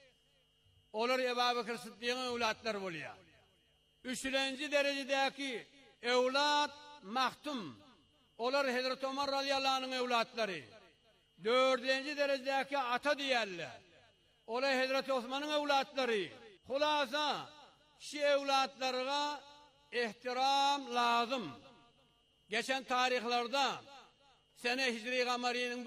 Olar Ebu Bekir Sıddık'ın evlatlary bolýar. Üçüncü derejedäki evlat Mahtum. Olar Hazrat Ömer radıyallahu anh'ın evlatlary. Dördüncü derejedäki ata diýerler. Olar Hazrat Osman'ın evlatlary. Hulasa, şu evlatlarga ihtiram lazım. Geçen tarihlerde sene Hicri Gamari'nin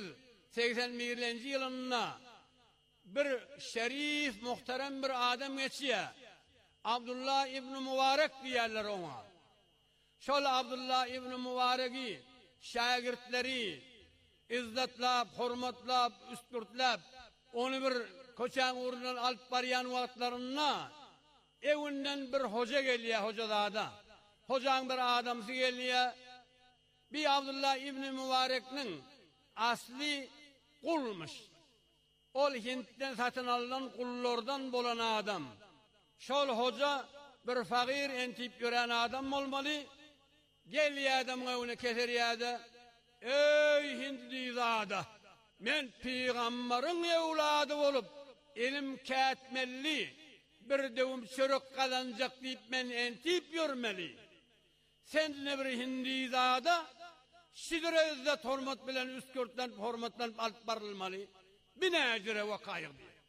181. yılında bir şerif, muhterem bir adam geçiyor. Abdullah İbn Mübarek diýerler ona. Şol Abdullah İbn Mübarek'i şagirtleri izzetlap, hormatlap, üstürtlap, onu bir koçan uğrundan alıp baryan wagtlaryna evinden bir hoca gelýär, hocada. Hojaň bir adamsy gelýär. Bir Abdullah İbn Mübarek'nin asli kulmuş. Ol Hint'ten satın alınan kullardan bolan adam. Şol hoca bir fakir entip gören adam olmalı. Gelýär adamın evine keserýärdi. Ey Hindizada, men peýgamberin evlady bolup ilim kätmelli, bir dewim çörek kazanjak diýip men entip görmeli. Sen ne bir Hindizada şidre izzet hormat bilen üskürtlen hormatlanıp alıp barylmaly. Binäjire wakaýyk.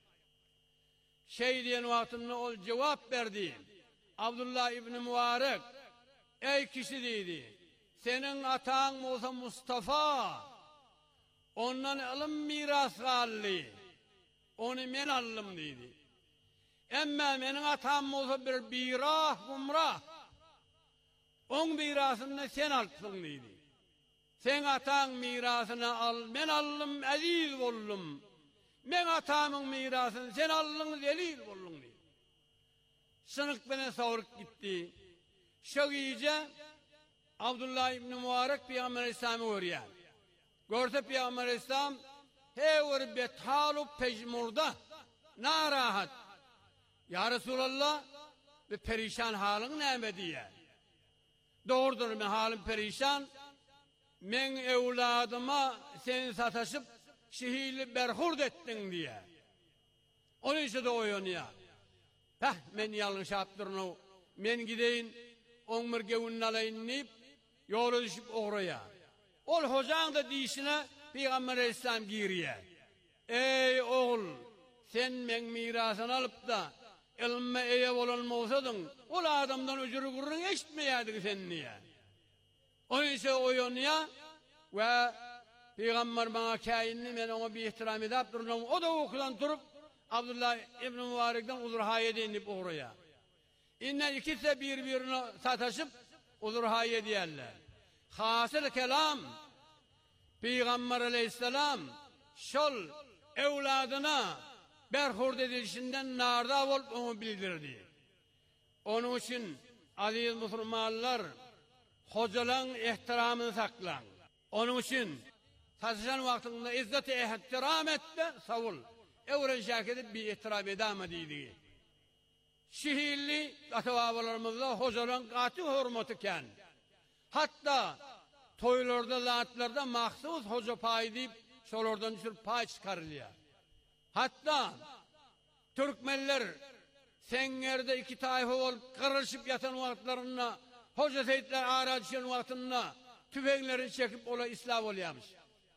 Şey diýen wagtynda ol jogap berdi. Abdullah ibn Mübarek, ey kişi diýdi, senin ataň bolsa Mustafa, ondan ilm miras galdy. Onu men aldım diýdi. Emma meniň atam bolsa bir birah, gumrah. On mirasyny sen aldyň diýdi. Sen ataň mirasyny al, men aldım, aziz boldum. Men atamyň mirasyny sen aldyň, zelil boldum diýdi. Sınık bana savurup gitti. Şu gece Abdullah ibn Mübarek Peygamber Aleyhisselam'ı görüyor. Görse Peygamber Aleyhisselam hever betalup pejmurda narahat. Ya Resulallah, bir perişan halin näme diýär? Doğrudur, men halim perişan. Men evladıma sen sataşıp şehirli berhurd ettin diýär. Onun için de oýanýar. Men ýalňyş apdyrny, men gideyin, oňmyr gewünni alaýyn diýip, ýola düşüp ograýar. Ol hojaň da diýişine Peygamber Aleyhisselam girýär. Ey oğul, sen men mirasyny alyp da ilme eýe bolanmasadyň, ol adamdan öjürü gurrun eşitmeýärdi sen diýär. Onun için oýanýar we Peygamber bana käýinni men oňa bir ihtiram edip durýan, o da okudan turup Abdullah ibn Mübarek'den uzurhaye denip uğraya. İnne ikisi birbirini sataşıp uzurhaye diyerler. Hasıl kelam, Peygamber Aleyhisselam şol evladına berhurd edilişinden narda olup onu bildirdi. Onun için aziz Müslümanlar, hocalan ihtiramını saklan. Onun için satışan vaktinde izzeti ihtiram etti, savul. Evren şakidip bir ihtiram edemediydi. Şihirli atavabalarımızda hocalan katı hormatıken, hatta toylarda, zatlarda mahsus hoca payı deyip, şolordan düşür pay çıkarılıyor. Hatta Türkmenler Senger'de iki tayfa olup kırılışıp yatan vaktlarında, hoca seyitler ağra düşen vaktında tüfeklerini çekip ola islah oluyormuş.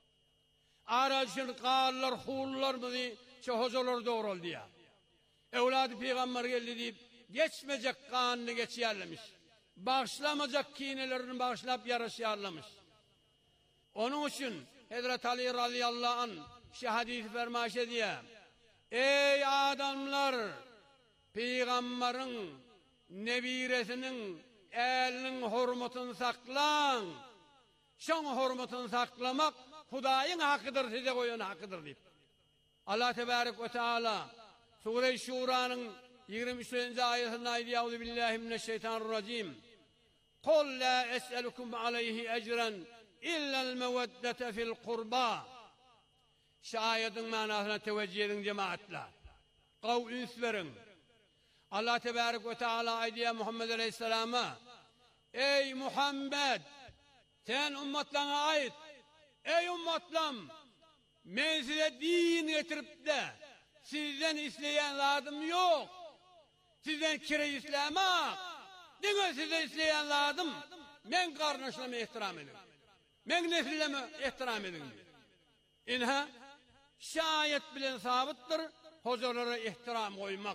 Ağra düşen kağallar, huğullar mı diye, şu hocalar doğru oldu ya. Evladı Peygamber geldi deyip, geçmeyecek kanını geçiyerlemiş. Bağışlamayacak kinelerini bağışlayıp yarışıyarlamış. Onun için Hazreti Ali radıyallahu anh şu hadisi fermaş ediyor. Ey adamlar, Peygamberin, nebiresinin, elinin hurmatını saklan. Şon hurmatını saklamak, Hudaýyň hakydyr, size goýan hakydyr diýip. Allah tebarek ve teala Sure-i Şura'nın 23. ayetinde ayet "Euzu billahi mineşşeytanirracim. Kul la es'elukum aleyhi ecren illa'l meveddete fil qurba." Şu ayetin manasına teveccüh edin cemaatler. Qav üns verin. Allah tebarek ve teala ayet Muhammed Aleyhisselam'a "Ey Muhammed, sen ummatlarına ait. Ey ummatlam, men size din getirip de sizden isleyen lazım yok. Sizden kire islema. Dine size isleyen lazım. Men kardeşlerime ihtiram edin. Men nefillerime ihtiram edin. İnha şayet bilen sabittir, hocalara ihtiram koymak.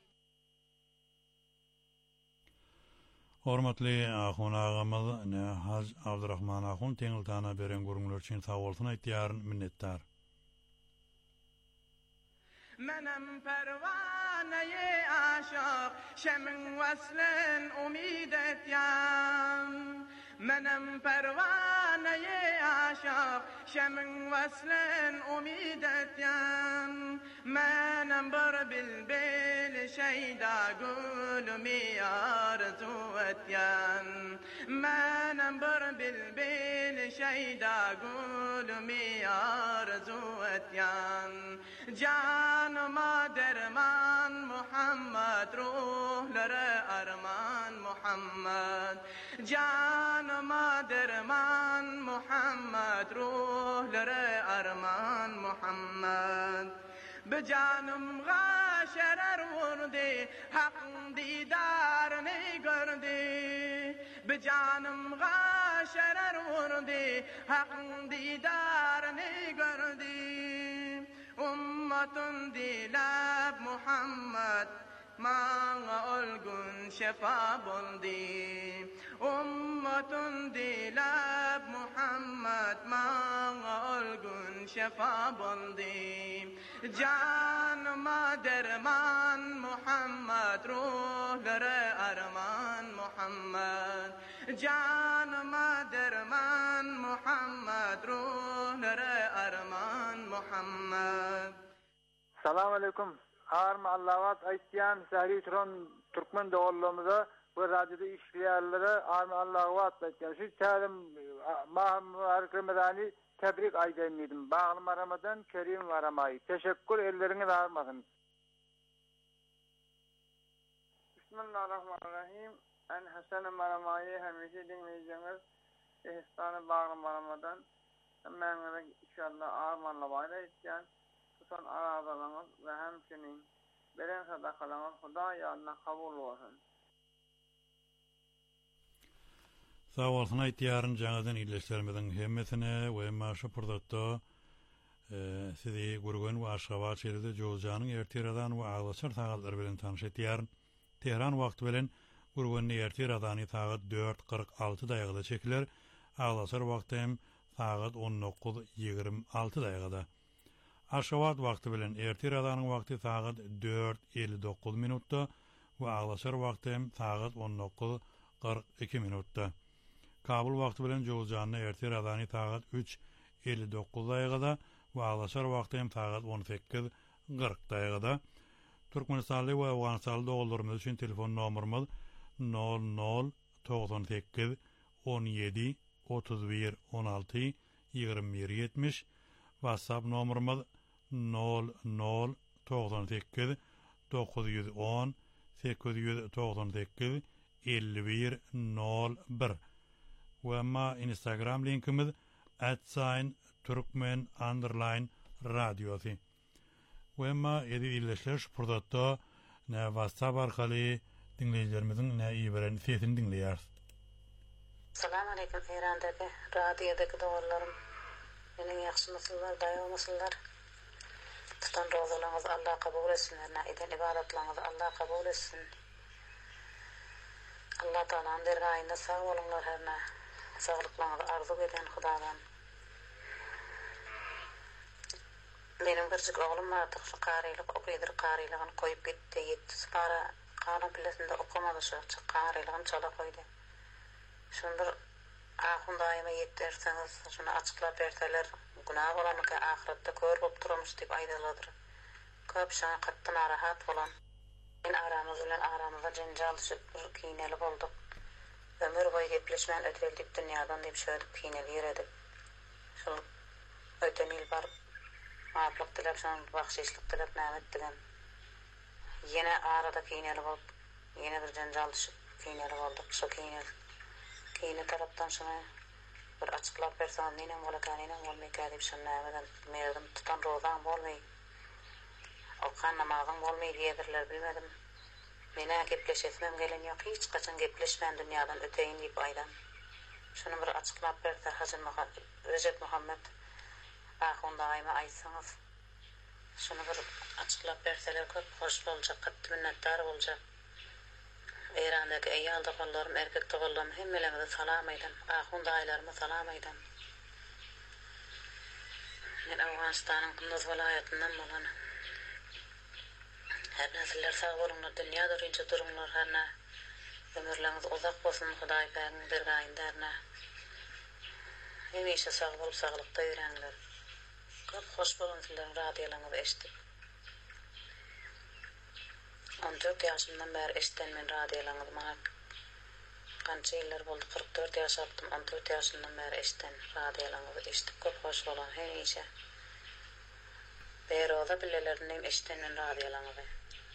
Hormatly ahun ağamız ne Haz Abdurrahman ahun teňiltana beren gurumlar üçin sag bolsun aýtýaryn minnetdar. منم پروانه عاشق شمن وصلن امیدت یم منم پروانه عاشق شمن وصلن امیدت یم منم بر بلبل شیدا گل میارزوت یم منم بر بلبل شیدا گل میارزوت یم جانما درمان محمد روح لره ارمان محمد جانما درمان محمد روح لره ارمان محمد بجانم غاشرر وردی حق دیدار نگردی بجانم غاشرر وردی حق دیدار نگردی ummatun dilab Muhammad maňa ölgün şefa boldy ummatun dilab Muhammad maňa ölgün şefa boldy janma derman Muhammad ruhlary arman Muhammad janma derman Muhammad ruhlary arman Muhammad. Salam aleykum. Arma Allahat aýtýan Sahri Turan Türkmen dowullarymyza we radioda işleýärlere arma Allahat aýtýan. Şu tärim Mahmud Ramazani tebrik aýdym dedim. Bagly Ramadan kerim waramay. Teşekkür elleriniz armasyn. Bismillahirrahmanirrahim. En Hasan Maramayi hemişe dinleýiňiz. Ihsany bagly Ramadan. Mäňe inşallah armanla baýlaýan son arazalaryňyz we hemçinin beren sadakalaryňyz Hudaý ýoluna kabul bolsun. Sag bolsun aýtýaryn jaňadan ýyleşlermeden hemmesine we maşa purdatda sizi gurgun we Aşgabat şehrinde Jowjanyň ertiradan we aglaşar tagallar bilen tanyş etýäryn. Tehran wagty bilen gurgunny ertiradany saat 4:46 daýgada çekiler. Aglaşar wagty hem saat 19:26 daýgada. Aşgabat wagty bilen ertiradanyň wagty saat 4:59 minutda we aglaşar wagty hem saat 19:42 minutda. Kabul wagty bilen Jowjanyň ertiradany saat 3:59 daýgada we aglaşar wagty hem saat 18:40 daýgada. Türkmenistanly we Awganistanly dowullarymyz üçin telefon nomerimiz 0098 17 31 16 21 70. WhatsApp nomerimiz 0098 910 898 51 01. We ma Instagram linkimiz @Turkmen_radio. We ma edilişler purdatda ne WhatsApp arkaly dinleyijilerimizin ne ýiberen sesini dinleýär. Salam aleykum Eýrandaky radiodaky dowullarym. Meniň ýaxşymysylar, daýawmysylar. Tutan rozalaryňyzy Allah kabul etsin, eden ibadatlaryňyzy Allah kabul etsin. Allah Taala dergaýynda sag bolunlar herna. Saglyklaryňyzy arzu eden Hudadan. Benim bircik oğlum vardı, şu qarilik okuydur, qarilığını koyup gitti, 7 para qalan pilesinde okumadı şu qarilığını çala koydu. Şunu bir ahun daima yettirseniz, şunu açıklap berseler, günah olanı ki ahirette kör bolup durmuş deyip aydalıdır. Köp şuna qatty narahat bolan. Men aramızda janjal düşüp kiyneli bolduk. Ömür boyu gepleşmen öteldik dünyadan deyip şöyle kiyneli yürüdük. Şu öten il barıp maaplık dilep, şunun bakşişlik dilep nämet dilen. Yine arada kiyneli bolup, yine bir janjal düşüp kiyneli bolduk. Şu kiyni taraftan şuna bir açıklap bersen neyden bolakanydan bolmayka deyip şunu nämeden merdim tutan rozan bolmay. Okan namazın bolmay diýerler bilmedim. Mene gepleşesmem gelen yok, hiç kaçan gepleşmen dünyadan öteyin deyip aydan. Şunu bir açıklap berse Recep Muhammed ahun daima aysanız. Şunu bir açıklap berseler köp hoş bolacak, katty minnetdar bolacak. Eýrandaki eýýal dogallarym, erkek dogallarym hemmelerine salam aýdan. Ahun daýlaryma salam aýdan. Men Awganystanyň Kunduz vilayatyndan bolan. Her nesiller sağ bolunlar, dünýä durunça durunlar, herna ömürleriniz uzak bolsun, Hudaý Pägin bergäýindarna. Hemişe sağ bolup sağlykda ýüreňler. Köp hoş bolan sizleriniň radiolarynızı eşitip. 14 yaşımdan beri eşitten men radiolarınızı bana kança yıllar boldu, 44 yaş yaptım, 14 yaşımdan beri eşitten radiolarınızı eşitip köp hoş bolan hemişe. Beroda bilelerindeyim eşitten men radiolarınızı.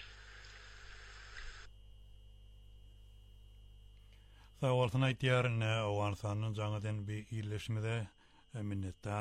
Sağ olsun aytýaryn Awganystanyň jaňadan bir iýleşmede minnetdar.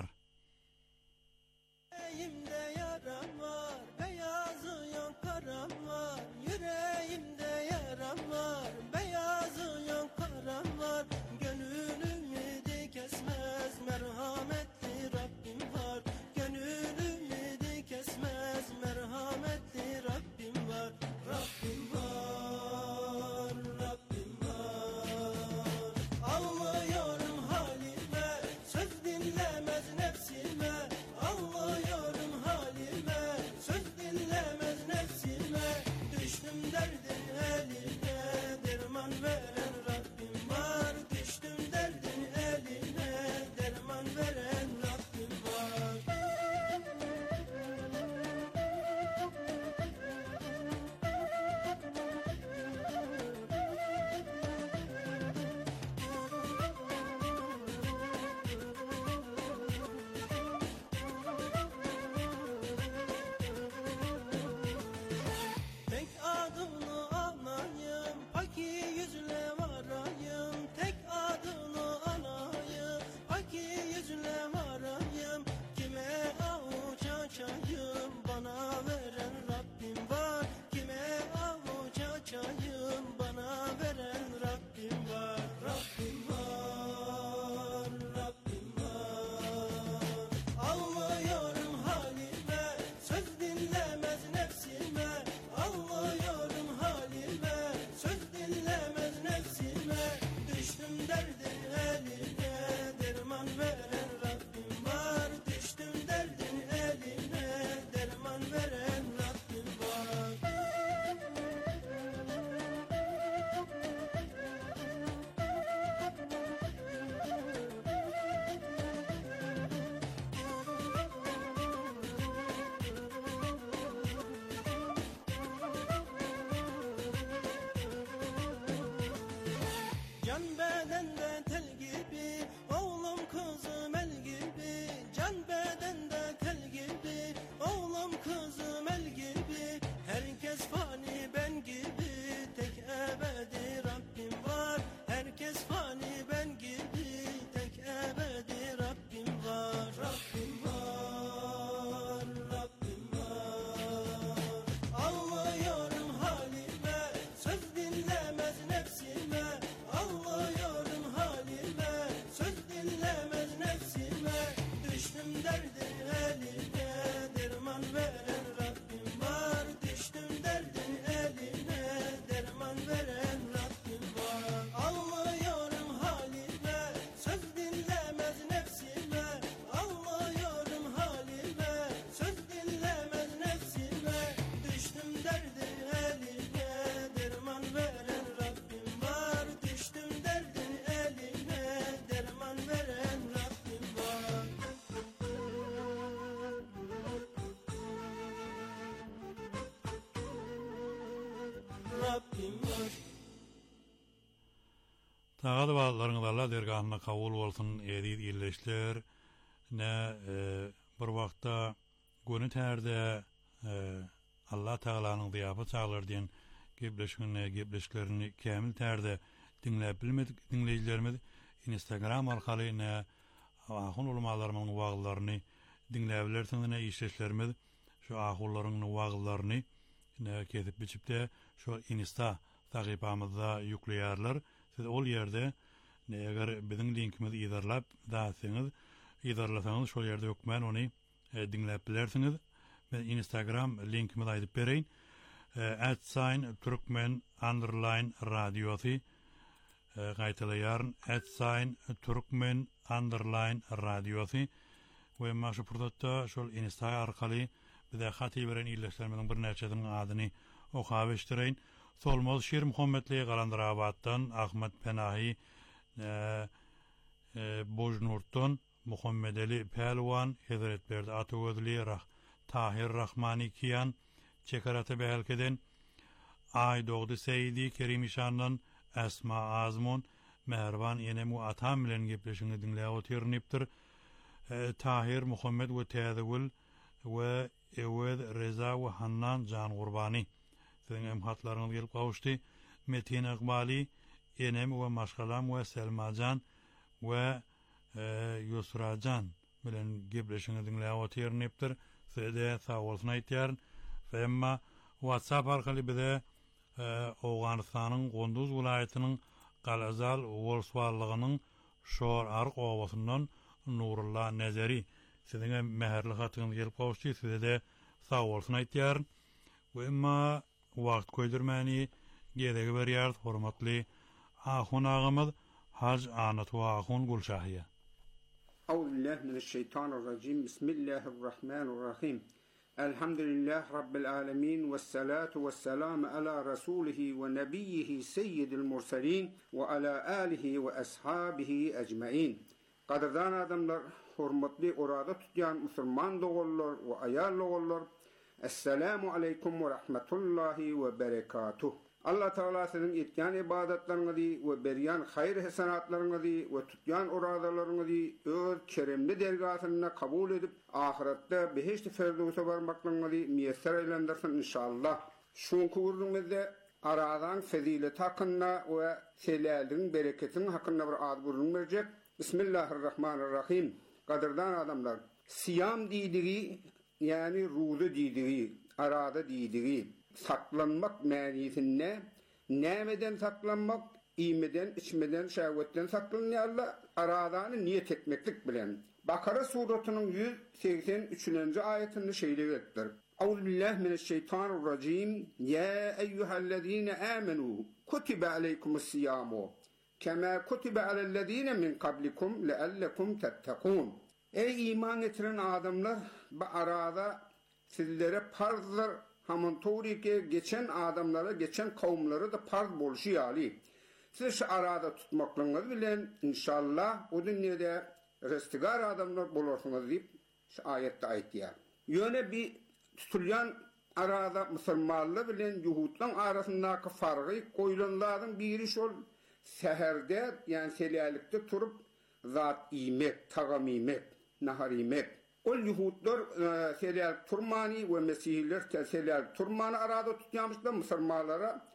Yüreğimde yaram var, beyazı yok karam var. Yüreğimde yaram var, beyazı yok karam var. Gönlümü de kesmez, merhametli Rabbim var. Gönlümü de kesmez, merhametli Rabbim var. Rabbim var, Rabbim var. Ağlıyorum halime, söz dinlemez nefsime. Ağlıyorum halime, söz dinlemez nefsime. Düştüm derdin eline, derman veren Rabbim var. Düştüm derdin eline, derman veren Rabbim var. Tek adını anayım, paki yüzle varayım. Tek adını anayım, paki yüzle varayım. Kime avuç açayım, bana veren Rabbim var. Kime avuç açayım, bana veren Rabbim var. Rabbim var, Rabbim var. Ağlıyorum halime, söz dinlemez nefsime. Ağlıyorum halime. Taýda bazlaryňyz Allah dergahına kabul bolsun edip illeşler. Ne bir wagtda göni tärde Allah Taalanyň diýapy çaglar diýen gepleşlerini kämil tärde dinläp bilmedik dinleýijilerimiz Instagram arkaly ne ahun ulamalarymyň waglaryny dinläbilersiňiz ne işleşlerimiz şu ahunlaryň waglaryny ne kesip biçipde şu Insta tagypamyzda ýükleýärler. Siz ol ýerde eger biziň linkimizi ýazarlap daýsaňyz, ýazarlasaňyz şol ýerde ýokman ony dinläp bilersiňiz. Men Instagram linkimizi aýdyp bereýin. @Turkmen_radiosi gaýtalaýaryn @Turkmen_radiosi we maşy purdatda şol Insta arkaly bize haty beren ýerleşlerimiň bir näçediniň adyny okap eşdireýin. Solmaz Şir Muhammedli Galandrabatdan Ahmet Penahi Bojnurtdan Muhammedeli Pelwan Hazretberdi Atogözli Tahir Rahmani Kiyan Çekaratı Belkeden Aydogdu Seydi Kerimişandan Esma Azmun Mervan Enemu Atam bilen gepleşiňi dinläp otyrnypdyr. Tahir Muhammed we Täzewil we Ewed Reza we Hannan Can Gurbani Sizin hatlaryňyz gelip gawuşdy. Metin Iqbali, Enem we Maşgalam we Selmajan we Yusrajan bilen gepleşiňi dinläp otyrnypdyr. Sizde sag bolsun aýtýar. Emma WhatsApp arkaly bize Awganystanyň Gonduz vilayatynyň Galazal Wolswarlygynyň Şor Arq owasyndan Nurulla Nezeri sizin meherli hatyňyz gelip gawuşdy. Sizde sag bolsun aýtýar. Emma wagt koýdurmany geregi berýär hormatly ahun agymyz Haj Anat we ahun Gulşahyýa. Auzubillahi mineşşeytanirracim. Bismillahirrahmanirrahim. Elhamdülillah Rabbil alemin ve salatu ve selamu ala rasulihi ve nebiyyihi seyyidil mursalin ve ala alihi ve ashabihi ecmaîn. Qadirdan adamlar, hormatly orada tutýan musulman dogullar we ayal dogullar, Assalamu aleykum ve rahmetullahi ve berekatuh. Allah Teala sizin etýän ibadetleriňizi we berýän hayr hesanatlaryňyzy we tutýan oradalarynızy öz keremli dergahyna kabul edip ahiretde beheşt-i ferdowsa barmaklaryňyzy müýesser eýlendirsin inşallah. Şuňky gurulmazda aradan fazilet hakynda we seläldiň bereketiniň hakynda bir ad gurulmajak. Bismillahirrahmanirrahim. Qadirdan adamlar, siyam diýdigi yani ruzu diýdigi, arada diýdigi saklanmak mänisinde nämeden saklanmak, iýmeden, içmeden, şähwetten saklanýarlar, aradany niýet etmeklik bilen. Bakara suratynyň 183-nji aýatyny şeýle etdir. Auzubillahi mineşşeytanirracim. Ya eyyuhellezine amenu kutiba aleykumus-siyamu kema kutiba alellezine min qablikum leallekum tettekun. Ey iman etiren adamlar, bu arada sizlere farzlar hamon toğrike geçen adamlara, geçen kavimlere de farz boluşy ýaly. Siz şu arada tutmaklaryňyz bilen inşallah o dünýede restigar adamlar bolarsyňyz diýip şu aýatda aýtýar. Ýöne bir tutulýan arada musulmanlar bilen ýuhudlaryň arasyndaky fargy goýulanlaryň biri şol seherde, yani selýälikde turup zat iýmek, tagam iýmek, nahar iýmek. Ol Yuhudlar selýälik turmany we Mesihliler selýälik turmany arada tutýanmışlar, musulmanlara